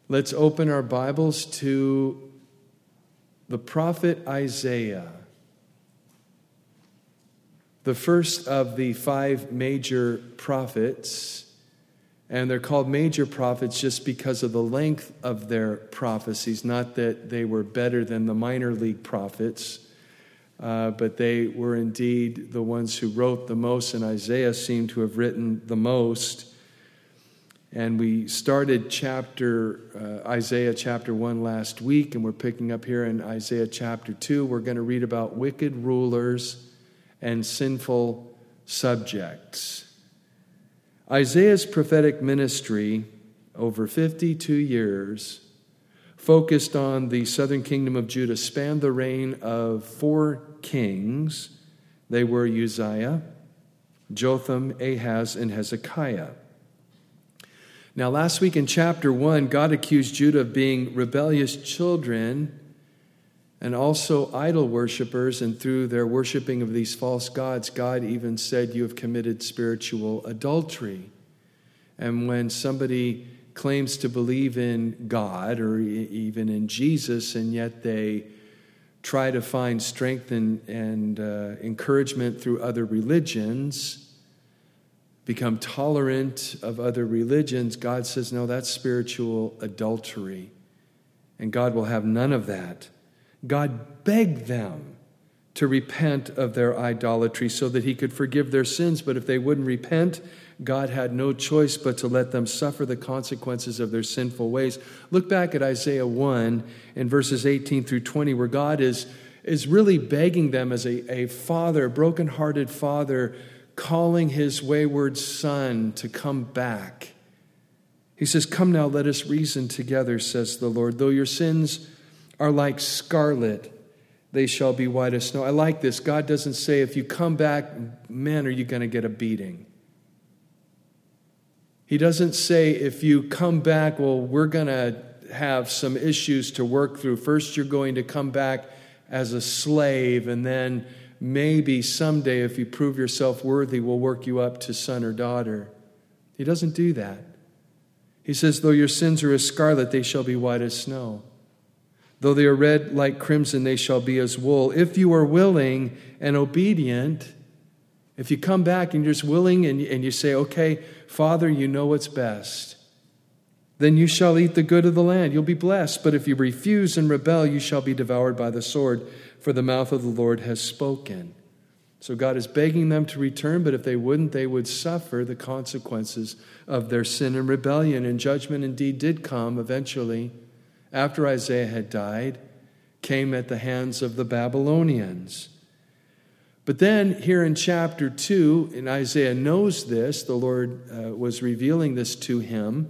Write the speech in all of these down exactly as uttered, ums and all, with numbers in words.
Let's open our Bibles to the prophet Isaiah, the first of the five major prophets. And they're called major prophets just because of the length of their prophecies, not that they were better than the minor league prophets, uh, but they were indeed the ones who wrote the most, and Isaiah seemed to have written the most. And we started chapter uh, Isaiah chapter one last week, and we're picking up here in Isaiah chapter two. We're going to read about wicked rulers and sinful subjects. Isaiah's prophetic ministry over fifty-two years focused on the southern kingdom of Judah, spanned the reign of four kings. They were Uzziah, Jotham, Ahaz, and Hezekiah. Now, last week in chapter one, God accused Judah of being rebellious children and also idol worshipers, and through their worshiping of these false gods, God even said, "You have committed spiritual adultery." And when somebody claims to believe in God or even in Jesus, and yet they try to find strength and, and uh, encouragement through other religions, become tolerant of other religions, God says, no, that's spiritual adultery. And God will have none of that. God begged them to repent of their idolatry so that he could forgive their sins. But if they wouldn't repent, God had no choice but to let them suffer the consequences of their sinful ways. Look back at Isaiah one in verses eighteen through twenty, where God is, is really begging them as a, a father, a brokenhearted father, calling his wayward son to come back. He says, "Come now, let us reason together, says the Lord. Though your sins are like scarlet, they shall be white as snow." I like this. God doesn't say, if you come back, man, are you going to get a beating. He doesn't say, if you come back, well, we're going to have some issues to work through. First, you're going to come back as a slave, and then maybe someday, if you prove yourself worthy, we'll work you up to son or daughter. He doesn't do that. He says, though your sins are as scarlet, they shall be white as snow. Though they are red like crimson, they shall be as wool. If you are willing and obedient, if you come back and you're just willing and, and you say, okay, Father, you know what's best, then you shall eat the good of the land. You'll be blessed. But if you refuse and rebel, you shall be devoured by the sword, for the mouth of the Lord has spoken. So God is begging them to return, but if they wouldn't, they would suffer the consequences of their sin and rebellion. And judgment indeed did come eventually, after Isaiah had died, came at the hands of the Babylonians. But then here in chapter two, and Isaiah knows this, the Lord uh, was revealing this to him.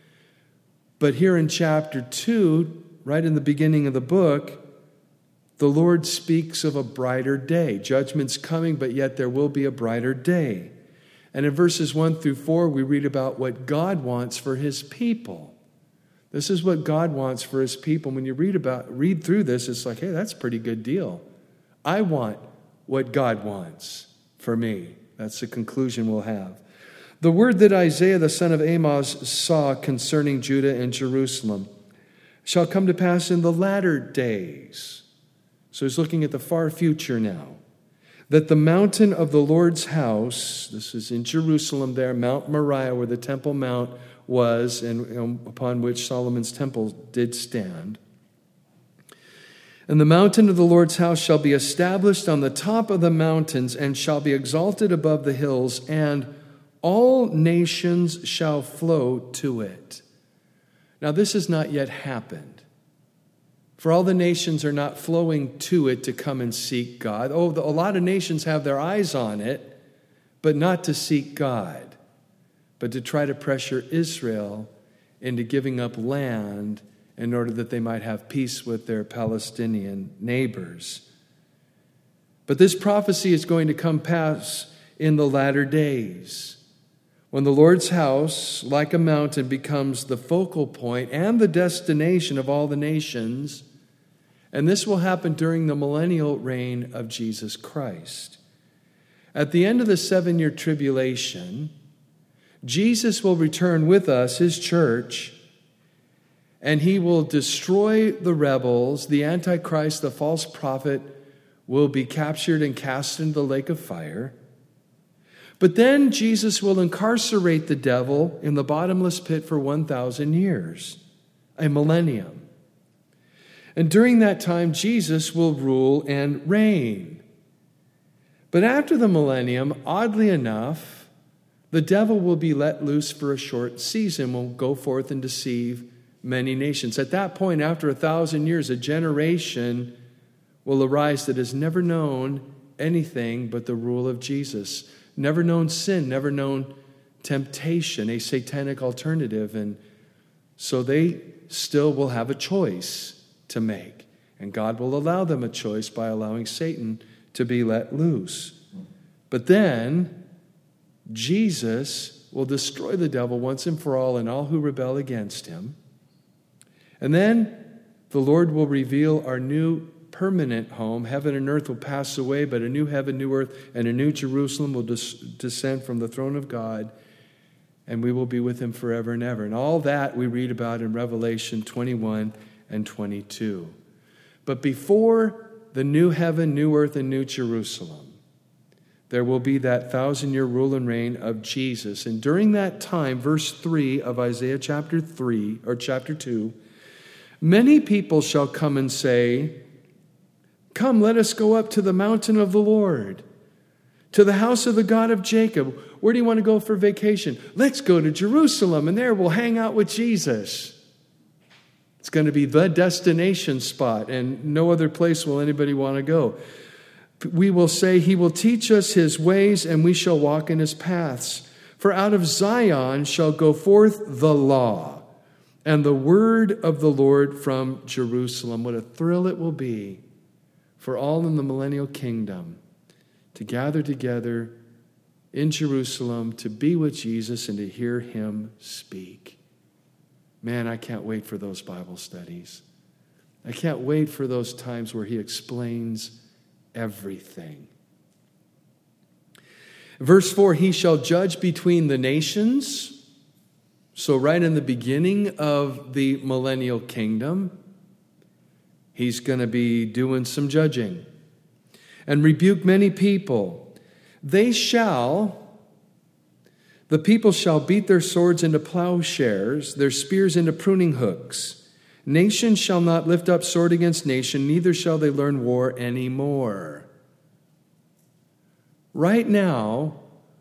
But here in chapter two, right in the beginning of the book, the Lord speaks of a brighter day. Judgment's coming, but yet there will be a brighter day. And in verses one through four, we read about what God wants for his people. This is what God wants for his people. When you read about, read through this, it's like, hey, that's a pretty good deal. I want what God wants for me. That's the conclusion we'll have. The word that Isaiah the son of Amoz saw concerning Judah and Jerusalem shall come to pass in the latter days. So he's looking at the far future now. That the mountain of the Lord's house, this is in Jerusalem there, Mount Moriah, where the Temple Mount was, and upon which Solomon's temple did stand. And the mountain of the Lord's house shall be established on the top of the mountains and shall be exalted above the hills, and all nations shall flow to it. Now, this has not yet happened. For all the nations are not flowing to it to come and seek God. Oh, a lot of nations have their eyes on it, but not to seek God, but to try to pressure Israel into giving up land in order that they might have peace with their Palestinian neighbors. But this prophecy is going to come pass in the latter days, when the Lord's house, like a mountain, becomes the focal point and the destination of all the nations. And this will happen during the millennial reign of Jesus Christ. At the end of the seven-year tribulation, Jesus will return with us, his church, and he will destroy the rebels. The Antichrist, the false prophet, will be captured and cast into the lake of fire. But then Jesus will incarcerate the devil in the bottomless pit for one thousand years, a millennium. And during that time, Jesus will rule and reign. But after the millennium, oddly enough, the devil will be let loose for a short season, will go forth and deceive many nations. At that point, after a thousand years, a generation will arise that has never known anything but the rule of Jesus. Never known sin, never known temptation, a satanic alternative. And so they still will have a choice to make. And God will allow them a choice by allowing Satan to be let loose. But then Jesus will destroy the devil once and for all and all who rebel against him. And then the Lord will reveal our new permanent home. Heaven and earth will pass away, but a new heaven, new earth, and a new Jerusalem will des- descend from the throne of God, and we will be with him forever and ever. And all that we read about in Revelation twenty-one and twenty-two. But before the new heaven, new earth, and new Jerusalem, there will be that thousand-year rule and reign of Jesus. And during that time, verse three of Isaiah chapter three, or chapter two, many people shall come and say, "Come, let us go up to the mountain of the Lord, to the house of the God of Jacob." Where do you want to go for vacation? Let's go to Jerusalem, and there we'll hang out with Jesus. It's going to be the destination spot, and no other place will anybody want to go. We will say, "He will teach us his ways, and we shall walk in his paths. For out of Zion shall go forth the law, and the word of the Lord from Jerusalem." What a thrill it will be for all in the millennial kingdom to gather together in Jerusalem to be with Jesus and to hear him speak. Man, I can't wait for those Bible studies. I can't wait for those times where he explains everything. Verse four, he shall judge between the nations. So right in the beginning of the millennial kingdom, he's going to be doing some judging. And rebuke many people. They shall, the people shall beat their swords into plowshares, their spears into pruning hooks. Nation shall not lift up sword against nation, neither shall they learn war anymore. Right now,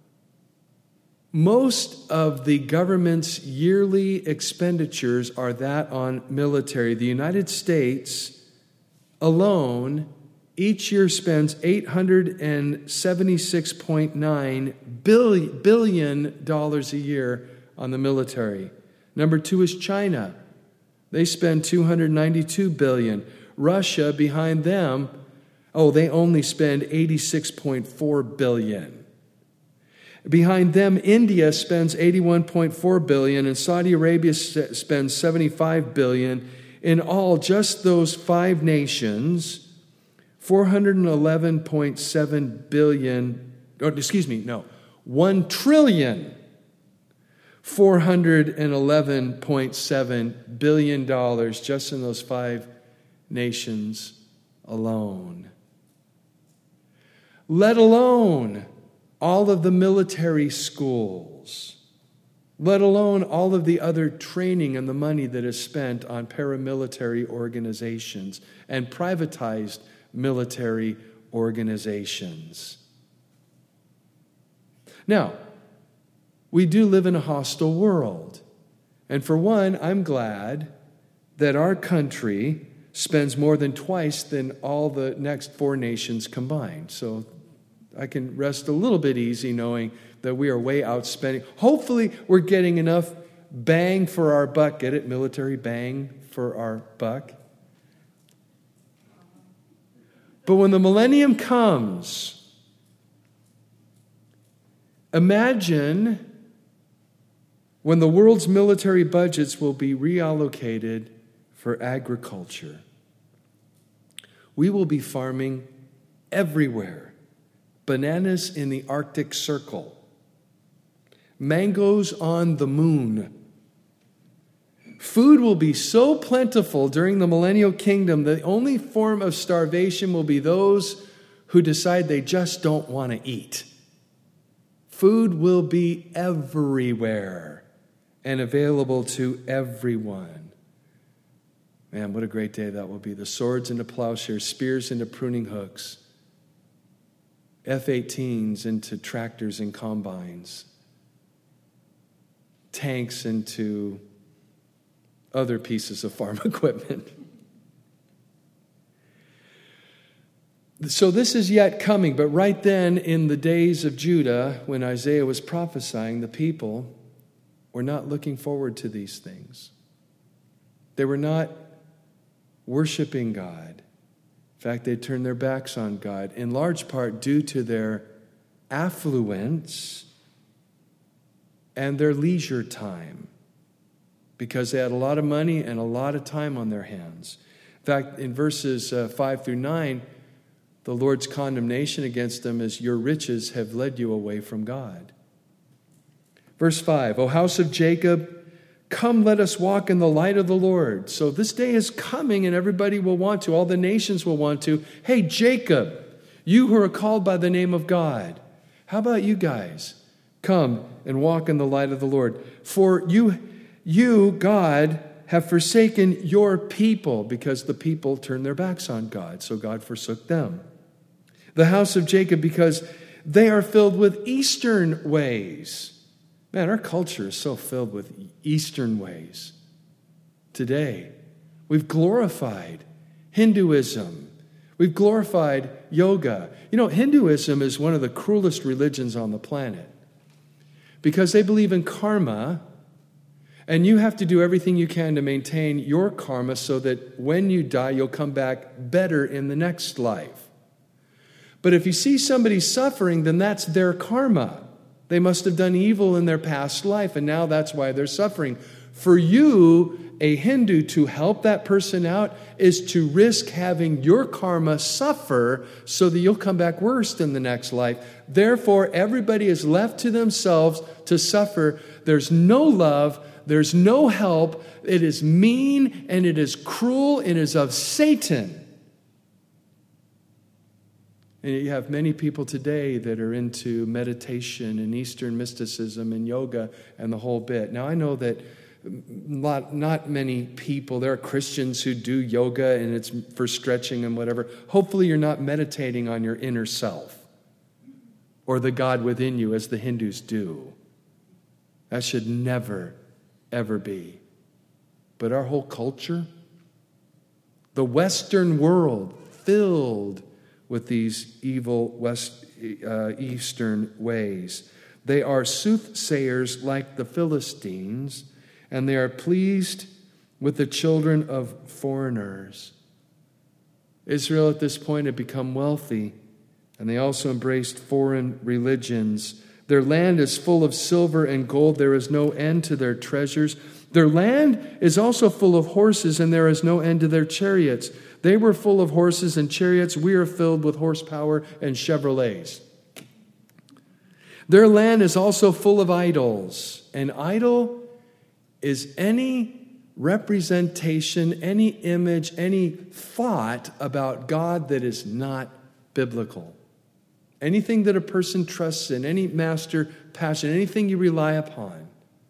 most of the government's yearly expenditures are that on military. The United States alone each year spends eight hundred seventy-six point nine billion dollars a year on the military. Number two is China. They spend two hundred ninety-two billion dollars. Russia, behind them, oh, they only spend eighty-six point four billion dollars. Behind them, India spends eighty-one point four billion dollars, and Saudi Arabia spends seventy-five billion dollars. In all, just those five nations, four hundred eleven point seven billion dollars, or excuse me, no, one trillion four hundred eleven point seven billion dollars just in those five nations alone. Let alone all of the military schools, let alone all of the other training and the money that is spent on paramilitary organizations and privatized military organizations. Now, we do live in a hostile world. And for one, I'm glad that our country spends more than twice than all the next four nations combined. So I can rest a little bit easy knowing that we are way outspending. Hopefully, we're getting enough bang for our buck. Get it? Military bang for our buck. But when the millennium comes, imagine when the world's military budgets will be reallocated for agriculture. We will be farming everywhere. Bananas in the Arctic Circle. Mangoes on the moon. Food will be so plentiful during the millennial kingdom, the only form of starvation will be those who decide they just don't want to eat. Food will be everywhere and available to everyone. Man, what a great day that will be. The swords into plowshares, spears into pruning hooks, F eighteens into tractors and combines, tanks into other pieces of farm equipment. So this is yet coming, but right then in the days of Judah, when Isaiah was prophesying, the people were not looking forward to these things. They were not worshiping God. In fact, they turned their backs on God, in large part due to their affluence and their leisure time, because they had a lot of money and a lot of time on their hands. In fact, in verses uh, five through nine, the Lord's condemnation against them is, your riches have led you away from God. Verse five, O house of Jacob, come, let us walk in the light of the Lord. So this day is coming and everybody will want to, all the nations will want to. Hey, Jacob, you who are called by the name of God, how about you guys? Come and walk in the light of the Lord. For you, you, God, have forsaken your people, because the people turned their backs on God, so God forsook them. The house of Jacob, because they are filled with Eastern ways. Man, our culture is so filled with Eastern ways. Today, we've glorified Hinduism. We've glorified yoga. You know, Hinduism is one of the cruelest religions on the planet, because they believe in karma, and you have to do everything you can to maintain your karma so that when you die, you'll come back better in the next life. But if you see somebody suffering, then that's their karma. They must have done evil in their past life, and now that's why they're suffering. For you, a Hindu, to help that person out is to risk having your karma suffer so that you'll come back worse in the next life. Therefore, everybody is left to themselves to suffer. There's no love. There's no help. It is mean and it is cruel. It is of Satan. And you have many people today that are into meditation and Eastern mysticism and yoga and the whole bit. Now, I know that not, not many people, there are Christians who do yoga and it's for stretching and whatever. Hopefully you're not meditating on your inner self or the God within you as the Hindus do. That should never, ever be. But our whole culture, the Western world, filled with these evil West uh, Eastern ways. They are soothsayers like the Philistines, and they are pleased with the children of foreigners. Israel at this point had become wealthy, and they also embraced foreign religions. Their land is full of silver and gold. There is no end to their treasures. Their land is also full of horses, and there is no end to their chariots. They were full of horses and chariots. We are filled with horsepower and Chevrolets. Their land is also full of idols. An idol is any representation, any image, any thought about God that is not biblical. Anything that a person trusts in, any master passion, anything you rely upon.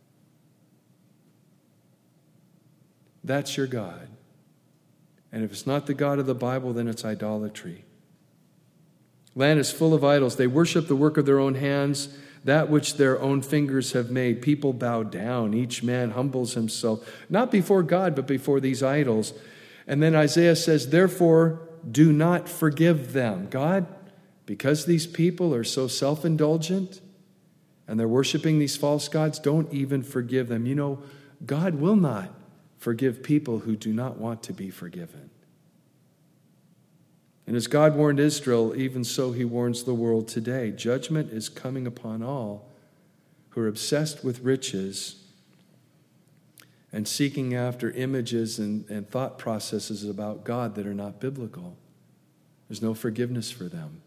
That's your God. And if it's not the God of the Bible, then it's idolatry. Land is full of idols. They worship the work of their own hands, that which their own fingers have made. People bow down. Each man humbles himself, not before God, but before these idols. And then Isaiah says, therefore, do not forgive them. God, because these people are so self-indulgent and they're worshiping these false gods, don't even forgive them. You know, God will not forgive people who do not want to be forgiven. And as God warned Israel, even so he warns the world today. Judgment is coming upon all who are obsessed with riches and seeking after images and, and thought processes about God that are not biblical. There's no forgiveness for them.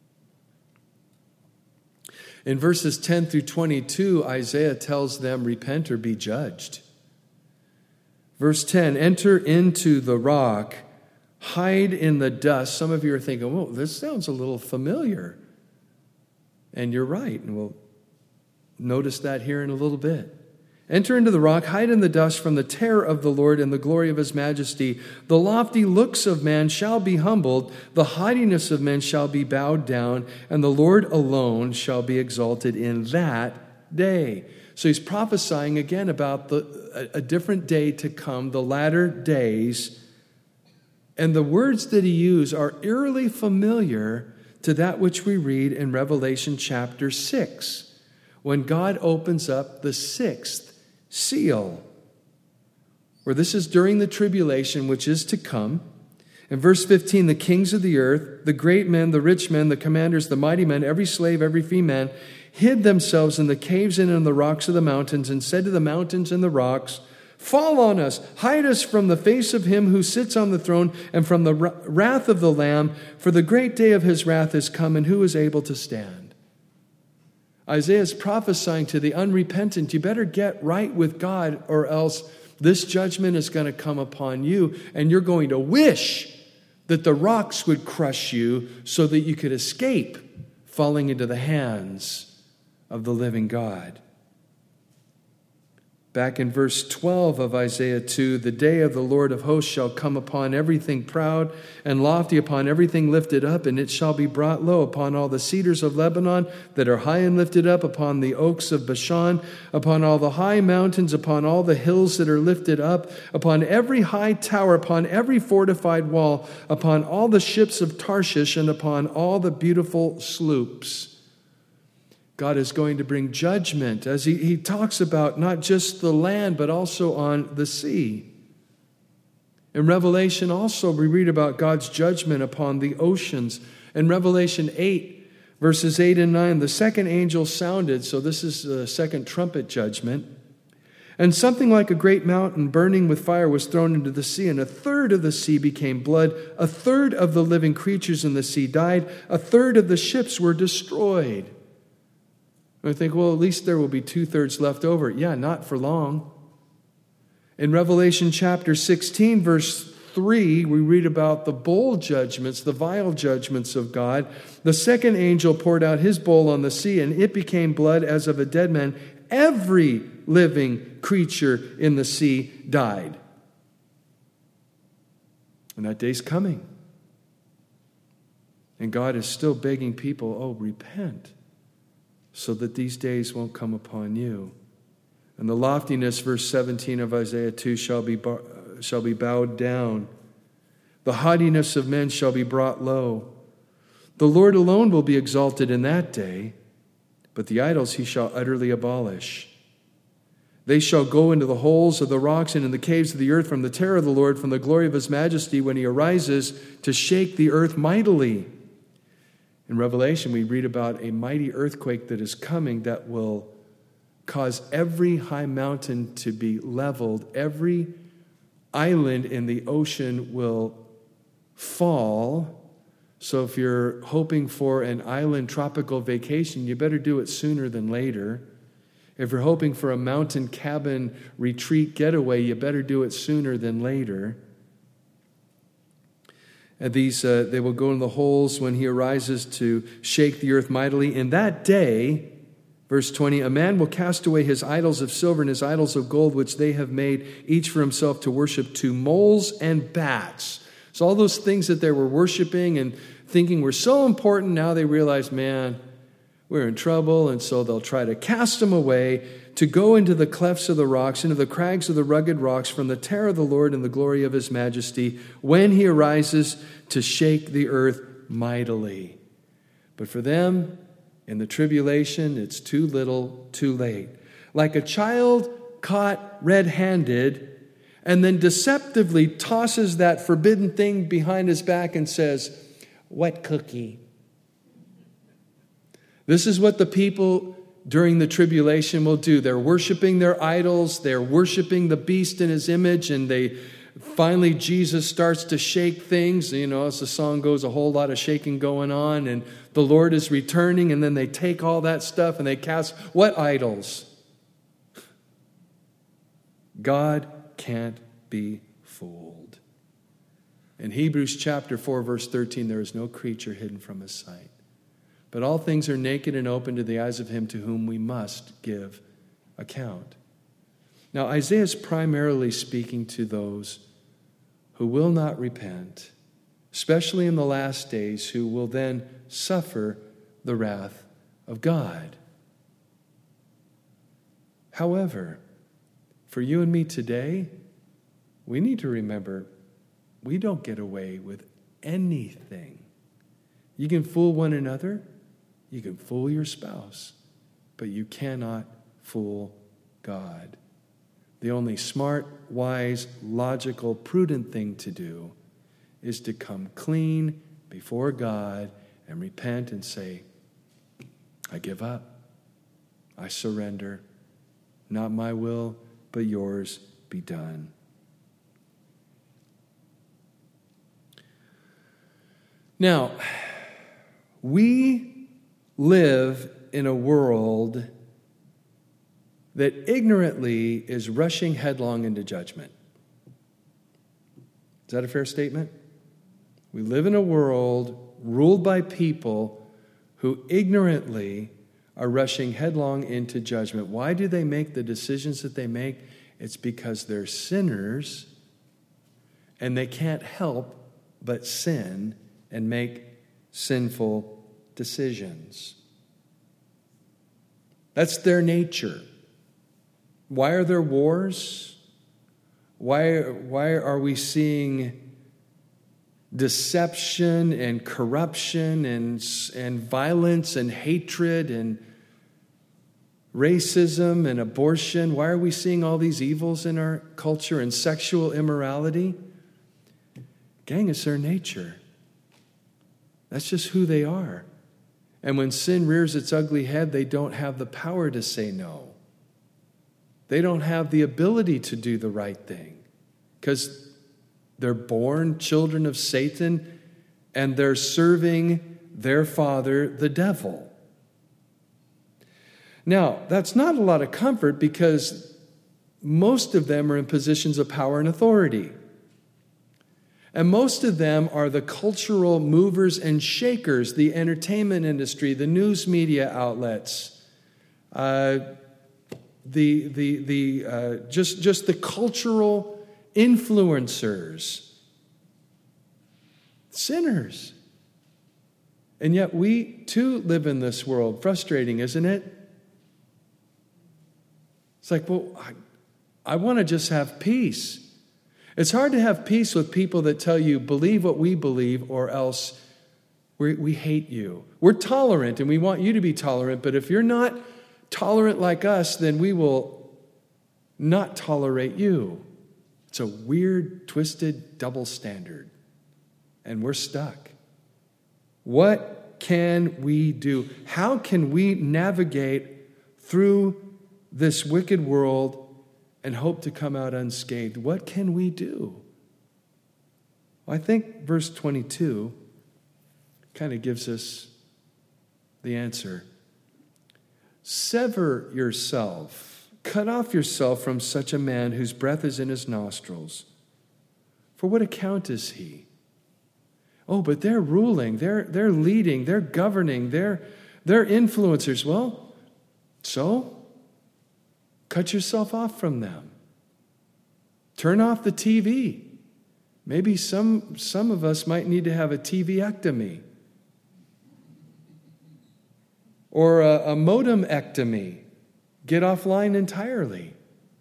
In verses ten through twenty-two, Isaiah tells them, repent or be judged. Verse ten, enter into the rock, hide in the dust. Some of you are thinking, well, this sounds a little familiar. And you're right, and we'll notice that here in a little bit. Enter into the rock, hide in the dust from the terror of the Lord and the glory of his majesty. The lofty looks of man shall be humbled, the haughtiness of men shall be bowed down, and the Lord alone shall be exalted in that day. So he's prophesying again about the, a, a different day to come, the latter days. And the words that he used are eerily familiar to that which we read in Revelation chapter six, when God opens up the sixth seal, where this is during the tribulation which is to come. In verse fifteen, the kings of the earth, the great men, the rich men, the commanders, the mighty men, every slave, every free man, hid themselves in the caves and in the rocks of the mountains, and said to the mountains and the rocks, fall on us, hide us from the face of him who sits on the throne and from the wrath of the Lamb, for the great day of his wrath is come, and who is able to stand? Isaiah is prophesying to the unrepentant, you better get right with God, or else this judgment is going to come upon you, and you're going to wish that the rocks would crush you so that you could escape falling into the hands of the living God. Back in verse twelve of Isaiah two, the day of the Lord of hosts shall come upon everything proud and lofty, upon everything lifted up, and it shall be brought low upon all the cedars of Lebanon that are high and lifted up, upon the oaks of Bashan, upon all the high mountains, upon all the hills that are lifted up, upon every high tower, upon every fortified wall, upon all the ships of Tarshish, and upon all the beautiful sloops. God is going to bring judgment as he, he talks about not just the land, but also on the sea. In Revelation also, we read about God's judgment upon the oceans. In Revelation eight, verses eight and nine, the second angel sounded, so this is the second trumpet judgment, and something like a great mountain burning with fire was thrown into the sea, and a third of the sea became blood, a third of the living creatures in the sea died, a third of the ships were destroyed. I think, well, at least there will be two-thirds left over. Yeah, not for long. In Revelation chapter sixteen, verse three, we read about the bowl judgments, the vial judgments of God. The second angel poured out his bowl on the sea, and it became blood as of a dead man. Every living creature in the sea died. And that day's coming. And God is still begging people, oh, repent, so that these days won't come upon you. And the loftiness, verse seventeen of Isaiah two, shall be, shall be bowed down. The haughtiness of men shall be brought low. The Lord alone will be exalted in that day, but the idols he shall utterly abolish. They shall go into the holes of the rocks and in the caves of the earth from the terror of the Lord, from the glory of his majesty, when he arises to shake the earth mightily. In Revelation, we read about a mighty earthquake that is coming that will cause every high mountain to be leveled. Every island in the ocean will fall. So if you're hoping for an island tropical vacation, you better do it sooner than later. If you're hoping for a mountain cabin retreat getaway, you better do it sooner than later. And these, uh, they will go in the holes when he arises to shake the earth mightily. In that day, verse twenty, a man will cast away his idols of silver and his idols of gold, which they have made each for himself to worship, to moles and bats. So all those things that they were worshiping and thinking were so important, now they realize, man, we're in trouble. And so they'll try to cast them away, to go into the clefts of the rocks, into the crags of the rugged rocks, from the terror of the Lord and the glory of his majesty, when he arises to shake the earth mightily. But for them, in the tribulation, it's too little, too late. Like a child caught red-handed and then deceptively tosses that forbidden thing behind his back and says, "What cookie?" This is what the people during the tribulation will do. They're worshiping their idols. They're worshiping the beast in his image. And they finally, Jesus starts to shake things. You know, as the song goes, a whole lot of shaking going on. And the Lord is returning. And then they take all that stuff and they cast what idols? God can't be fooled. In Hebrews chapter four, verse thirteen, there is no creature hidden from his sight, but all things are naked and open to the eyes of him to whom we must give account. Now, Isaiah is primarily speaking to those who will not repent, especially in the last days, who will then suffer the wrath of God. However, for you and me today, we need to remember we don't get away with anything. You can fool one another, you can fool your spouse, but you cannot fool God. The only smart, wise, logical, prudent thing to do is to come clean before God and repent and say, I give up. I surrender. Not my will, but yours be done. Now, we live in a world that ignorantly is rushing headlong into judgment. Is that a fair statement? We live in a world ruled by people who ignorantly are rushing headlong into judgment. Why do they make the decisions that they make? It's because they're sinners and they can't help but sin and make sinful decisions. That's their nature. Why are there wars? Why, why are we seeing deception and corruption and, and violence and hatred and racism and abortion? Why are we seeing all these evils in our culture and sexual immorality? Gang, it's their nature. That's just who they are. And when sin rears its ugly head, they don't have the power to say no. They don't have the ability to do the right thing because they're born children of Satan and they're serving their father, the devil. Now, that's not a lot of comfort because most of them are in positions of power and authority. And most of them are the cultural movers and shakers, the entertainment industry, the news media outlets, uh, the the the uh, just just the cultural influencers, sinners. And yet we too live in this world. Frustrating, isn't it? It's like, well, I, I want to just have peace. It's hard to have peace with people that tell you, believe what we believe, or else we, we hate you. We're tolerant, and we want you to be tolerant, but if you're not tolerant like us, then we will not tolerate you. It's a weird, twisted, double standard, and we're stuck. What can we do? How can we navigate through this wicked world and hope to come out unscathed? What can we do? Well, I think verse twenty-two kind of gives us the answer. Sever yourself, cut off yourself from such a man whose breath is in his nostrils. For what account is he? Oh, but they're ruling, they're, they're leading, they're governing, they're, they're influencers. Well, so cut yourself off from them. Turn off the T V. Maybe some, some of us might need to have a T V-ectomy. Or a, a modem-ectomy. Get offline entirely.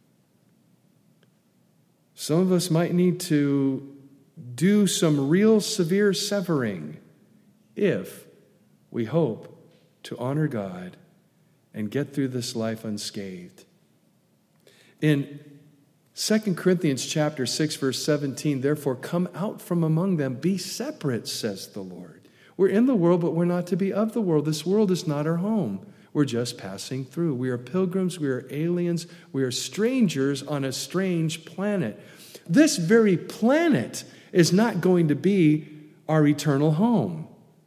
Some of us might need to do some real severe severing if we hope to honor God and get through this life unscathed. In Second Corinthians chapter six, verse seventeen, therefore come out from among them, be separate, says the Lord. We're in the world, but we're not to be of the world. This world is not our home. We're just passing through. We are pilgrims, we are aliens, we are strangers on a strange planet. This very planet is not going to be our eternal home.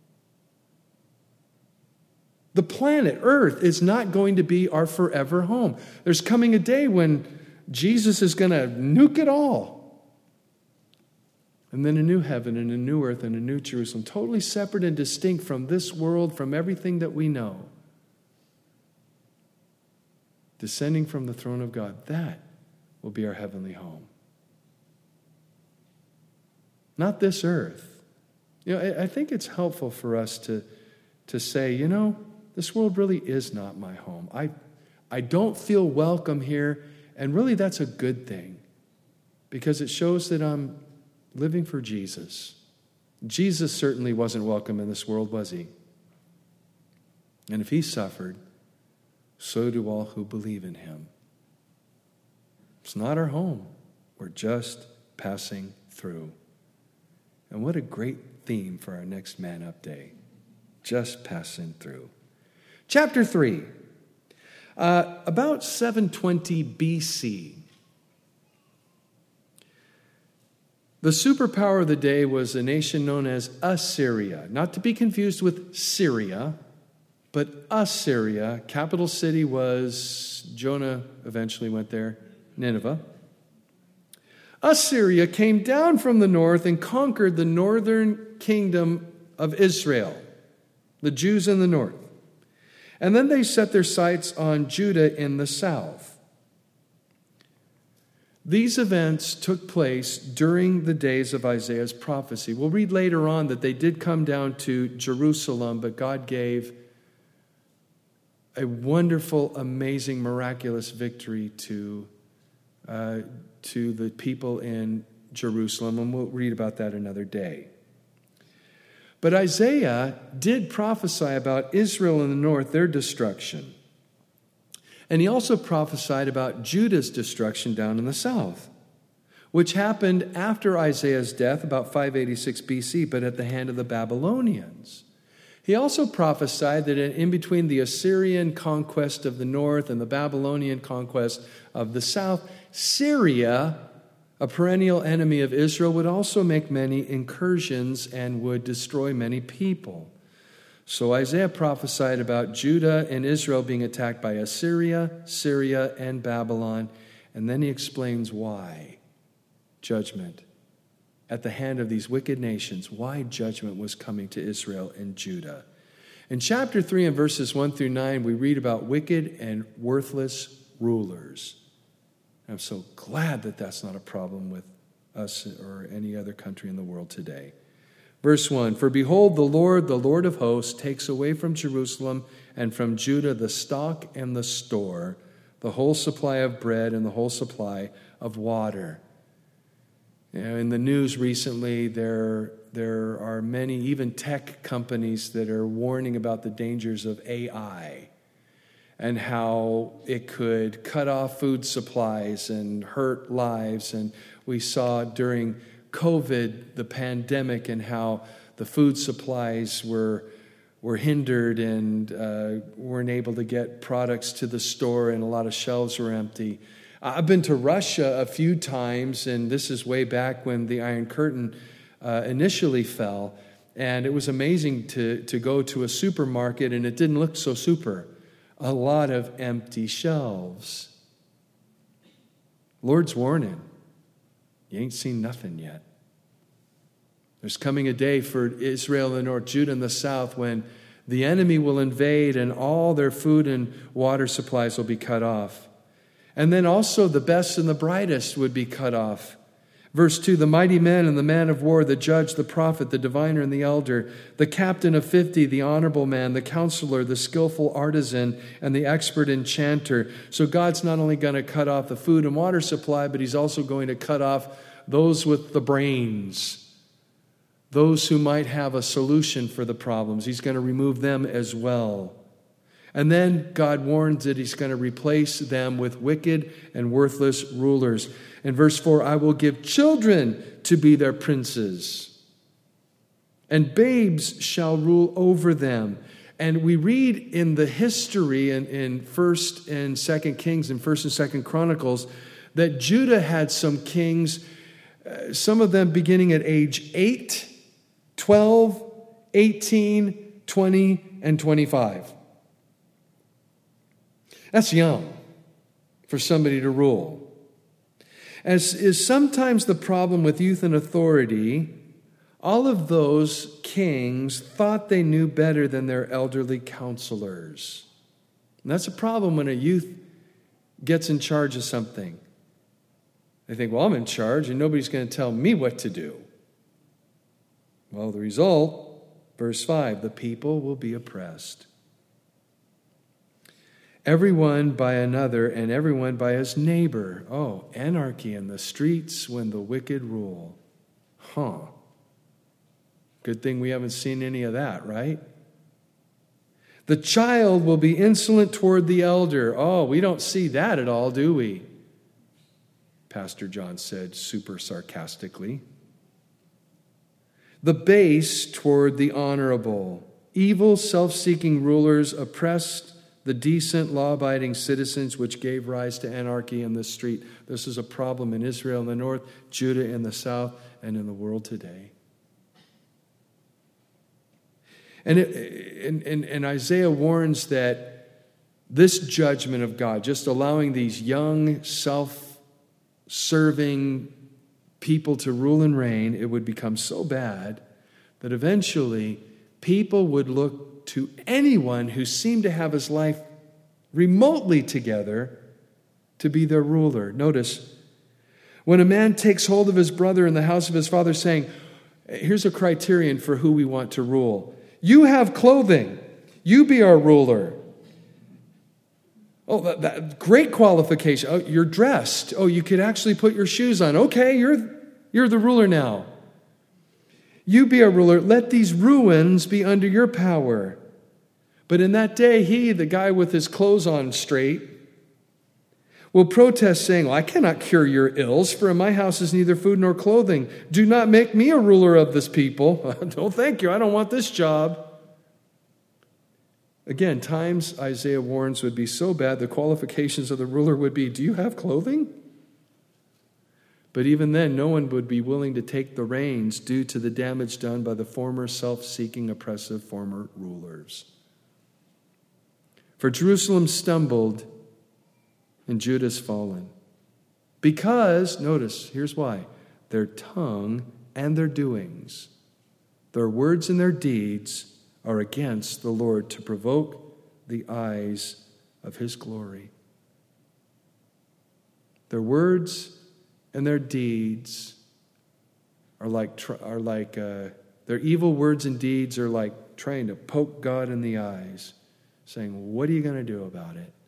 The planet, Earth, is not going to be our forever home. There's coming a day when Jesus is going to nuke it all. And then a new heaven and a new earth and a new Jerusalem, totally separate and distinct from this world, from everything that we know. Descending from the throne of God, that will be our heavenly home. Not this earth. You know, I, I think it's helpful for us to, to say, you know, this world really is not my home. I, I don't feel welcome here, and really that's a good thing because it shows that I'm living for Jesus. Jesus certainly wasn't welcome in this world, was he? And if he suffered, so do all who believe in him. It's not our home. We're just passing through. And what a great theme for our next Man Up Day. Just passing through. Chapter three. Uh, about seven twenty B C, the superpower of the day was a nation known as Assyria. Not to be confused with Syria, but Assyria. Capital city was, Jonah eventually went there, Nineveh. Assyria came down from the north and conquered the northern kingdom of Israel, the Jews in the north. And then they set their sights on Judah in the south. These events took place during the days of Isaiah's prophecy. We'll read later on that they did come down to Jerusalem, but God gave a wonderful, amazing, miraculous victory to, uh, to the people in Jerusalem, and we'll read about that another day. But Isaiah did prophesy about Israel in the north, their destruction. And he also prophesied about Judah's destruction down in the south, which happened after Isaiah's death, about five eighty-six B C, but at the hand of the Babylonians. He also prophesied that in between the Assyrian conquest of the north and the Babylonian conquest of the south, Syria, a perennial enemy of Israel, would also make many incursions and would destroy many people. So Isaiah prophesied about Judah and Israel being attacked by Assyria, Syria, and Babylon. And then he explains why judgment at the hand of these wicked nations, why judgment was coming to Israel and Judah. In chapter three and verses one through nine, we read about wicked and worthless rulers. I'm so glad that that's not a problem with us or any other country in the world today. Verse one, for behold, the Lord, the Lord of hosts, takes away from Jerusalem and from Judah the stock and the store, the whole supply of bread and the whole supply of water. You know, in the news recently, there, there are many, even tech companies that are warning about the dangers of A I. And how it could cut off food supplies and hurt lives. And we saw during COVID, the pandemic, and how the food supplies were, were hindered and uh, weren't able to get products to the store, and a lot of shelves were empty. I've been to Russia a few times, and this is way back when the Iron Curtain uh, initially fell. And it was amazing to, to go to a supermarket, and it didn't look so super. A lot of empty shelves. Lord's warning. You ain't seen nothing yet. There's coming a day for Israel in the north, Judah in the south, when the enemy will invade and all their food and water supplies will be cut off. And then also the best and the brightest would be cut off. Verse two, the mighty men and the man of war, the judge, the prophet, the diviner, and the elder, the captain of fifty, the honorable man, the counselor, the skillful artisan, and the expert enchanter. So God's not only going to cut off the food and water supply, but he's also going to cut off those with the brains, those who might have a solution for the problems. He's going to remove them as well. And then God warns that he's going to replace them with wicked and worthless rulers. In verse four, I will give children to be their princes, and babes shall rule over them. And we read in the history in, in First and Second Kings and First and Second Chronicles that Judah had some kings, uh, some of them beginning at age eight, twelve, eighteen, twenty, and twenty-five. That's young for somebody to rule. As is sometimes the problem with youth and authority, all of those kings thought they knew better than their elderly counselors. And that's a problem when a youth gets in charge of something. They think, well, I'm in charge and nobody's going to tell me what to do. Well, the result, verse five, the people will be oppressed. Everyone by another and everyone by his neighbor. Oh, anarchy in the streets when the wicked rule. Huh. Good thing we haven't seen any of that, right? The child will be insolent toward the elder. Oh, we don't see that at all, do we? Pastor John said super sarcastically. The base toward the honorable. Evil, self-seeking rulers oppressed the decent, law-abiding citizens, which gave rise to anarchy in the street. This is a problem in Israel in the north, Judah in the south, and in the world today. And, it, and, and, and Isaiah warns that this judgment of God, just allowing these young, self-serving people to rule and reign, it would become so bad that eventually people would look to anyone who seemed to have his life remotely together to be their ruler. Notice, when a man takes hold of his brother in the house of his father, saying, here's a criterion for who we want to rule. You have clothing. You be our ruler. Oh, that, that great qualification. Oh, you're dressed. Oh, you could actually put your shoes on. Okay, you're, you're the ruler now. You be our ruler. Let these ruins be under your power. But in that day, he, the guy with his clothes on straight, will protest, saying, well, I cannot cure your ills, for in my house is neither food nor clothing. Do not make me a ruler of this people. No, thank you. I don't want this job. Again, times Isaiah warns would be so bad, the qualifications of the ruler would be, do you have clothing? But even then, no one would be willing to take the reins due to the damage done by the former self-seeking, oppressive former rulers. For Jerusalem stumbled and Judah's fallen. Because, notice, here's why, their tongue and their doings, their words and their deeds are against the Lord to provoke the eyes of his glory. Their words and their deeds are like, are like uh, their evil words and deeds are like trying to poke God in the eyes, saying, what are you going to do about it?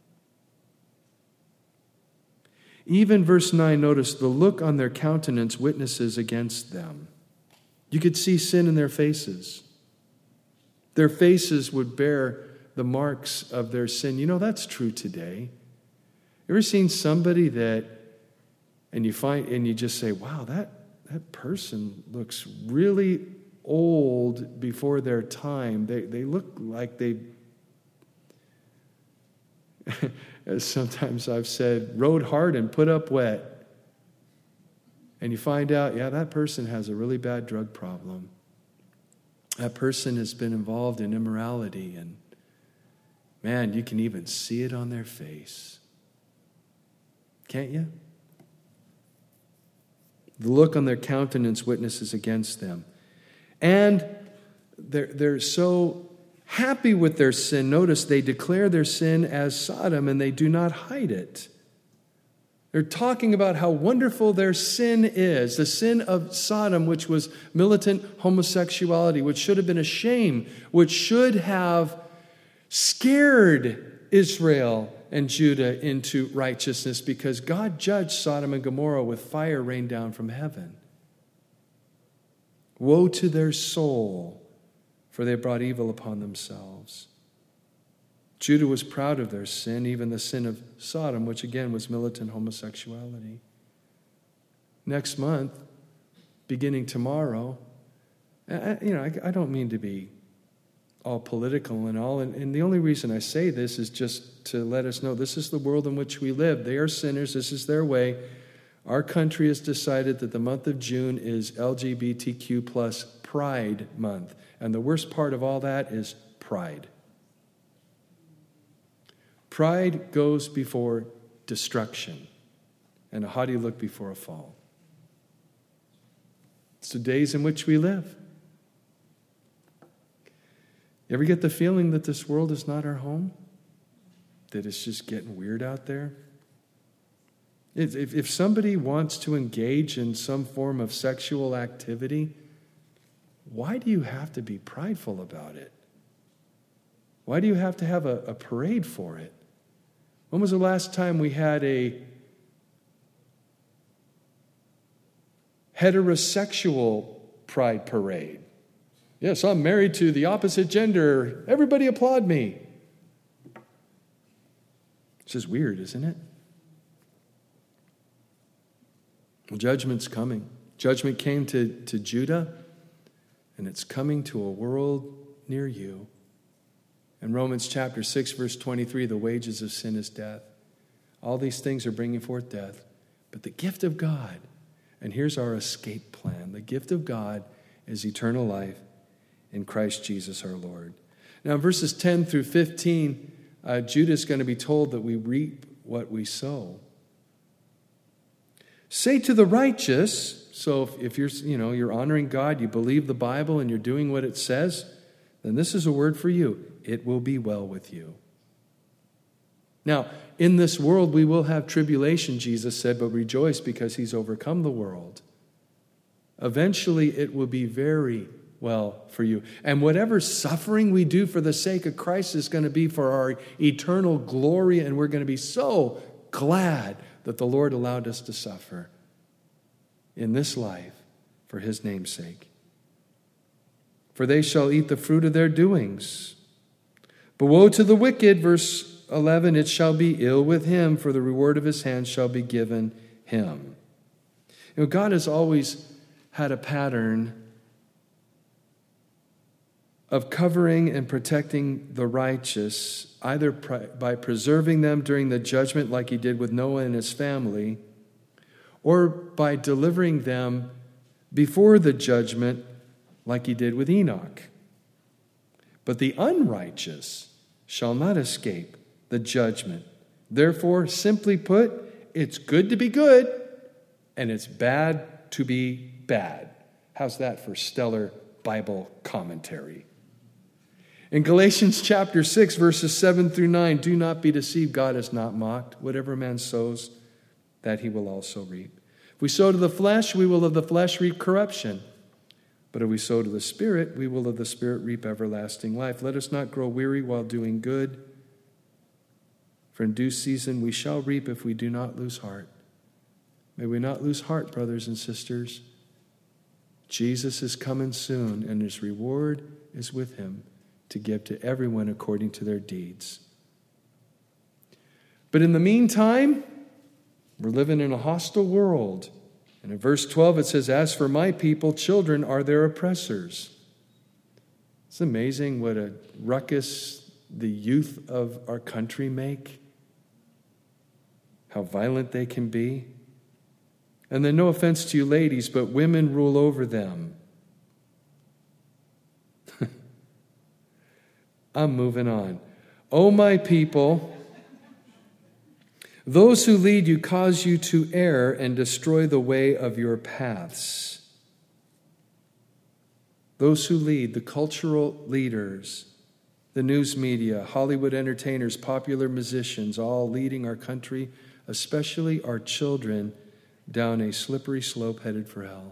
Even verse nine, notice the look on their countenance witnesses against them. You could see sin in their faces. Their faces would bear the marks of their sin. You know, that's true today. You ever seen somebody that, and you find, and you just say, wow, that, that person looks really old before their time. They, they look like they, as sometimes I've said, rode hard and put up wet. And you find out, yeah, that person has a really bad drug problem. That person has been involved in immorality, and man, you can even see it on their face. Can't you? The look on their countenance witnesses against them. And they're, they're so happy with their sin. Notice they declare their sin as Sodom, and they do not hide it. They're talking about how wonderful their sin is. The sin of Sodom, which was militant homosexuality, which should have been a shame, which should have scared Israel and Judah into righteousness, because God judged Sodom and Gomorrah with fire rained down from heaven. Woe to their soul, for they brought evil upon themselves. Judah was proud of their sin, even the sin of Sodom, which again was militant homosexuality. Next month, beginning tomorrow, I, you know, I, I don't mean to be all political and all, and, and the only reason I say this is just to let us know this is the world in which we live. They are sinners. This is their way. Our country has decided that the month of June is L G B T Q plus Pride Month, and the worst part of all that is pride. Pride goes before destruction. and a haughty look before a fall. It's the days in which we live. You ever get the feeling that this world is not our home? That it's just getting weird out there? If, if somebody wants to engage in some form of sexual activity, why do you have to be prideful about it? Why do you have to have a, a parade for it? When was the last time we had a heterosexual pride parade? Yes, I'm married to the opposite gender. Everybody applaud me. It's just weird, isn't it? Well, judgment's coming. Judgment came to, to Judah, and it's coming to a world near you. In Romans chapter six, verse twenty-three, the wages of sin is death. All these things are bringing forth death. But the gift of God, and here's our escape plan, the gift of God is eternal life in Christ Jesus our Lord. Now, in verses ten through fifteen, uh, Judah is going to be told that we reap what we sow. Say to the righteous, so if, if you're, you know, you're honoring God, you believe the Bible, and you're doing what it says, then this is a word for you. It will be well with you. Now, in this world we will have tribulation, Jesus said, but rejoice because he's overcome the world. Eventually it will be very well for you. And whatever suffering we do for the sake of Christ is going to be for our eternal glory, and we're going to be so glad that the Lord allowed us to suffer in this life for his name's sake. For they shall eat the fruit of their doings. But woe to the wicked, verse eleven, it shall be ill with him, for the reward of his hands shall be given him. You know, God has always had a pattern of covering and protecting the righteous, either by preserving them during the judgment like he did with Noah and his family, or by delivering them before the judgment like he did with Enoch. But the unrighteous shall not escape the judgment. Therefore, simply put, it's good to be good, and it's bad to be bad. How's that for stellar Bible commentary? In Galatians chapter six, verses seven through nine, do not be deceived, God is not mocked. Whatever man sows, that he will also reap. If we sow to the flesh, we will of the flesh reap corruption. But if we sow to the Spirit, we will of the Spirit reap everlasting life. Let us not grow weary while doing good, for in due season we shall reap if we do not lose heart. May we not lose heart, brothers and sisters. Jesus is coming soon, and his reward is with him to give to everyone according to their deeds. But in the meantime, we're living in a hostile world. And in verse twelve it says, as for my people, children are their oppressors. It's amazing what a ruckus the youth of our country make. How violent they can be. And then no offense to you ladies, but women rule over them. I'm moving on. O my people, those who lead you cause you to err and destroy the way of your paths. Those who lead, the cultural leaders, the news media, Hollywood entertainers, popular musicians, all leading our country, especially our children, down a slippery slope headed for hell.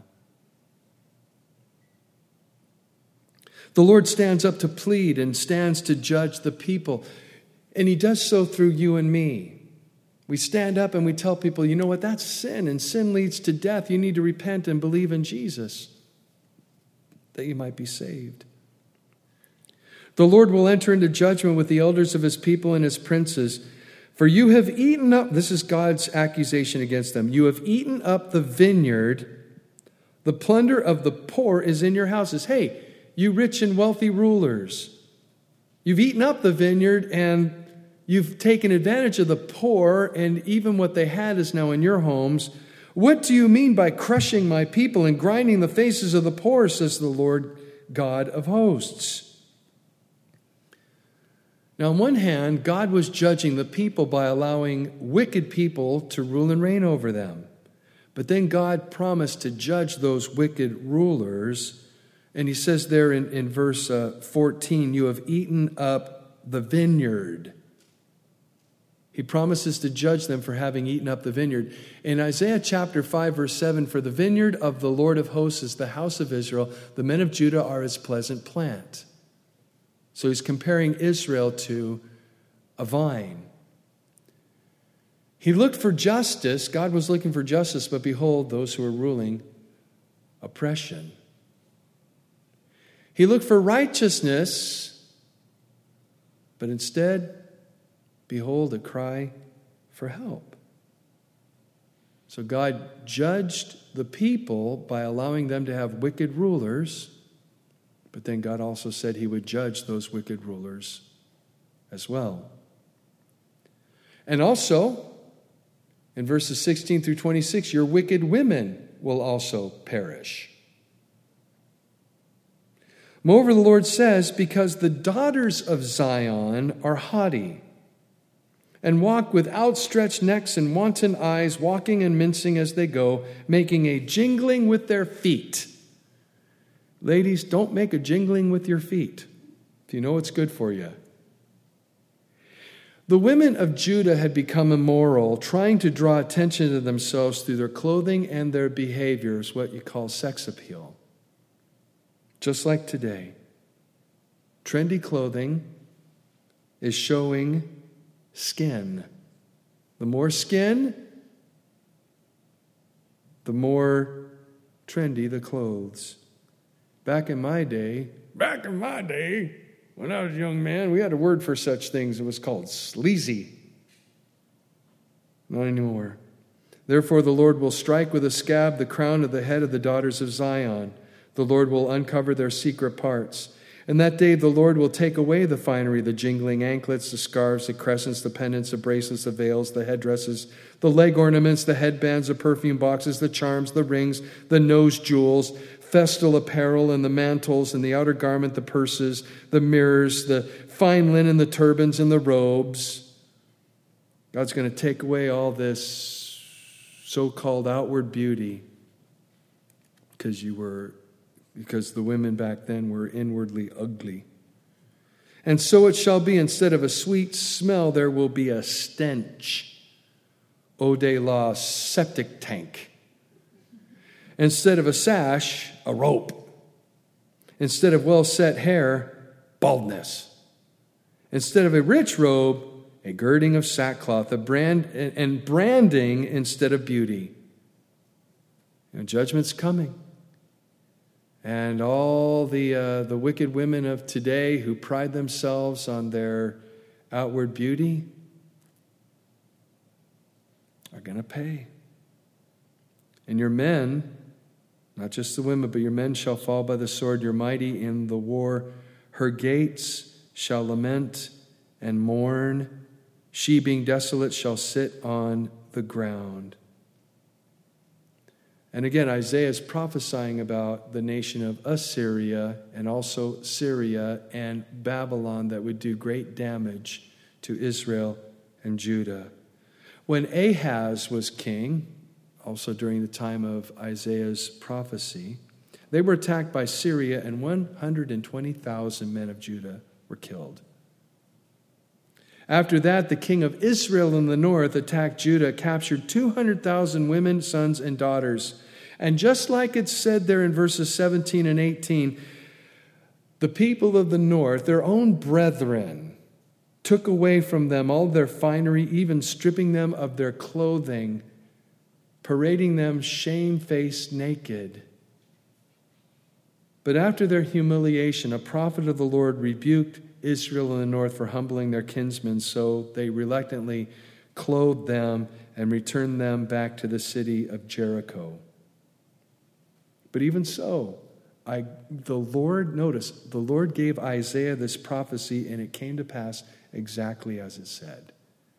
The Lord stands up to plead and stands to judge the people, and he does so through you and me. We stand up and we tell people, you know what, that's sin, and sin leads to death. You need to repent and believe in Jesus, that you might be saved. The Lord will enter into judgment with the elders of his people and his princes. For you have eaten up, this is God's accusation against them, you have eaten up the vineyard, the plunder of the poor is in your houses. Hey, you rich and wealthy rulers, you've eaten up the vineyard and you've taken advantage of the poor, and even what they had is now in your homes. What do you mean by crushing my people and grinding the faces of the poor, says the Lord God of hosts? Now, on one hand, God was judging the people by allowing wicked people to rule and reign over them. But then God promised to judge those wicked rulers. And he says there in, in verse uh, fourteen, you have eaten up the vineyard. He promises to judge them for having eaten up the vineyard. In Isaiah chapter five, verse seven, for the vineyard of the Lord of hosts is the house of Israel. The men of Judah are his pleasant plant. So he's comparing Israel to a vine. He looked for justice. God was looking for justice, but behold, those who are ruling, oppression. He looked for righteousness, but instead, behold, a cry for help. So God judged the people by allowing them to have wicked rulers, but then God also said he would judge those wicked rulers as well. And also, in verses sixteen through twenty-six, your wicked women will also perish. Moreover, the Lord says, because the daughters of Zion are haughty, and walk with outstretched necks and wanton eyes, walking and mincing as they go, making a jingling with their feet. Ladies, don't make a jingling with your feet if you know it's good for you. The women of Judah had become immoral, trying to draw attention to themselves through their clothing and their behaviors, what you call sex appeal. Just like today, trendy clothing is showing skin. The more skin, the more trendy the clothes. Back in my day, back in my day, when I was a young man, we had a word for such things. It was called sleazy. Not anymore. Therefore, the Lord will strike with a scab the crown of the head of the daughters of Zion. The Lord will uncover their secret parts. And that day the Lord will take away the finery, the jingling anklets, the scarves, the crescents, the pendants, the bracelets, the veils, the headdresses, the leg ornaments, the headbands, the perfume boxes, the charms, the rings, the nose jewels, festal apparel, and the mantles, and the outer garment, the purses, the mirrors, the fine linen, the turbans, and the robes. God's going to take away all this so-called outward beauty because you were because the women back then were inwardly ugly. And so it shall be, instead of a sweet smell, there will be a stench. Eau de la septic tank. Instead of a sash, a rope. Instead of well-set hair, baldness. Instead of a rich robe, a girding of sackcloth, a brand and branding instead of beauty. You know, judgment's coming. And all the uh, the wicked women of today who pride themselves on their outward beauty are going to pay. And your men, not just the women, but your men shall fall by the sword, your mighty in the war. Her gates shall lament and mourn. She, being desolate, shall sit on the ground. And again, Isaiah is prophesying about the nation of Assyria and also Syria and Babylon that would do great damage to Israel and Judah. When Ahaz was king, also during the time of Isaiah's prophecy, they were attacked by Syria and one hundred twenty thousand men of Judah were killed. After that, the king of Israel in the north attacked Judah, captured two hundred thousand women, sons, and daughters. And just like it's said there in verses seventeen and eighteen, the people of the north, their own brethren, took away from them all their finery, even stripping them of their clothing, parading them shamefaced naked. But after their humiliation, a prophet of the Lord rebuked Israel in the north for humbling their kinsmen, so they reluctantly clothed them and returned them back to the city of Jericho. But even so, I, the Lord, notice, the Lord gave Isaiah this prophecy, and it came to pass exactly as it said.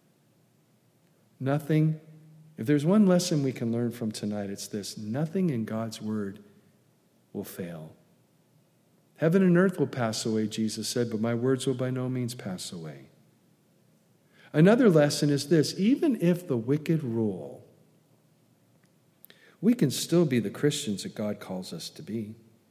Nothing, if there's one lesson we can learn from tonight, it's this: nothing in God's word will fail. Heaven and earth will pass away, Jesus said, but my words will by no means pass away. Another lesson is this: even if the wicked rule, we can still be the Christians that God calls us to be.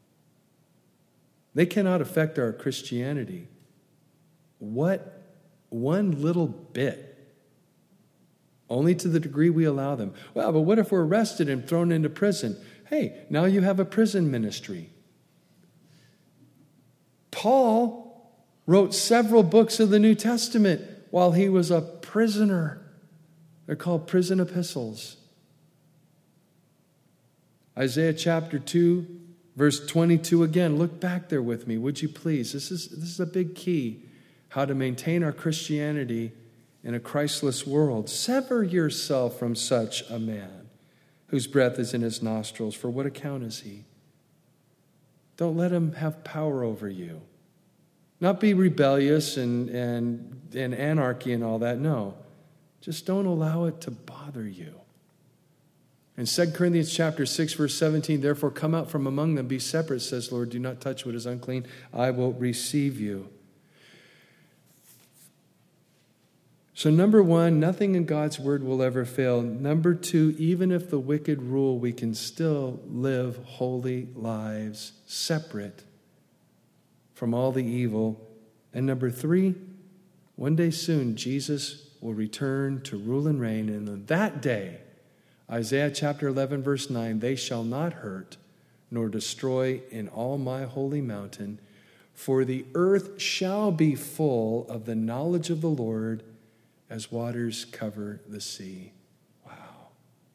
They cannot affect our Christianity. What? One little bit. Only to the degree we allow them. Well, but what if we're arrested and thrown into prison? Hey, now you have a prison ministry. Paul wrote several books of the New Testament while he was a prisoner. They're called prison epistles. Isaiah chapter two, verse twenty-two again. Look back there with me, would you please? This is, this is a big key. How to maintain our Christianity in a Christless world. Sever yourself from such a man whose breath is in his nostrils. For what account is he? Don't let him have power over you. Not be rebellious and, and, and anarchy and all that. No. Just don't allow it to bother you. In Second Corinthians chapter six, verse seventeen, therefore come out from among them, be separate, says Lord, do not touch what is unclean, I will receive you. So number one, nothing in God's word will ever fail. Number two, even if the wicked rule, we can still live holy lives, separate from all the evil. And number three, one day soon, Jesus will return to rule and reign. And on that day, Isaiah chapter eleven, verse nine, they shall not hurt nor destroy in all my holy mountain, for the earth shall be full of the knowledge of the Lord as waters cover the sea. Wow.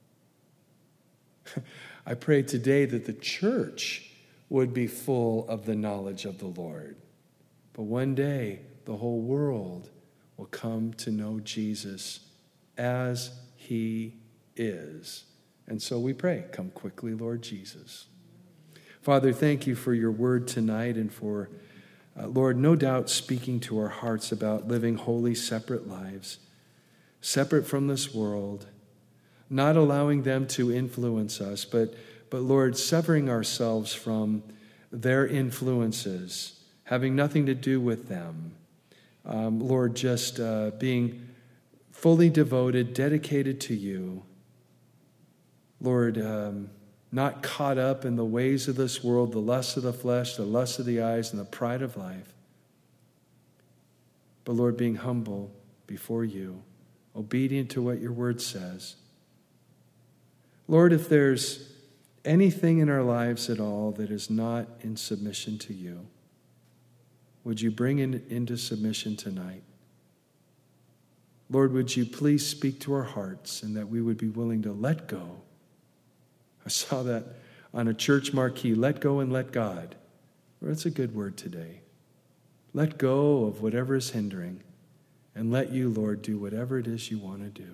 I pray today that the church would be full of the knowledge of the Lord. But one day, the whole world will come to know Jesus as he is. And so we pray, come quickly, Lord Jesus. Father, thank you for your word tonight and for, uh, Lord, no doubt speaking to our hearts about living holy, separate lives, separate from this world, not allowing them to influence us, but, but Lord, severing ourselves from their influences, having nothing to do with them. Um, Lord, just uh, being fully devoted, dedicated to you. Lord, um, not caught up in the ways of this world, the lust of the flesh, the lust of the eyes, and the pride of life. But Lord, being humble before you, obedient to what your word says. Lord, if there's anything in our lives at all that is not in submission to you, would you bring it into submission tonight? Lord, would you please speak to our hearts and that we would be willing to let go. I saw that on a church marquee, let go and let God. Well, that's a good word today. Let go of whatever is hindering and let you, Lord, do whatever it is you want to do.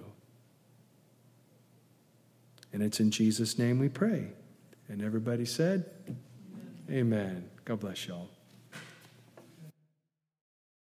And it's in Jesus' name we pray. And everybody said, amen. Amen. God bless y'all.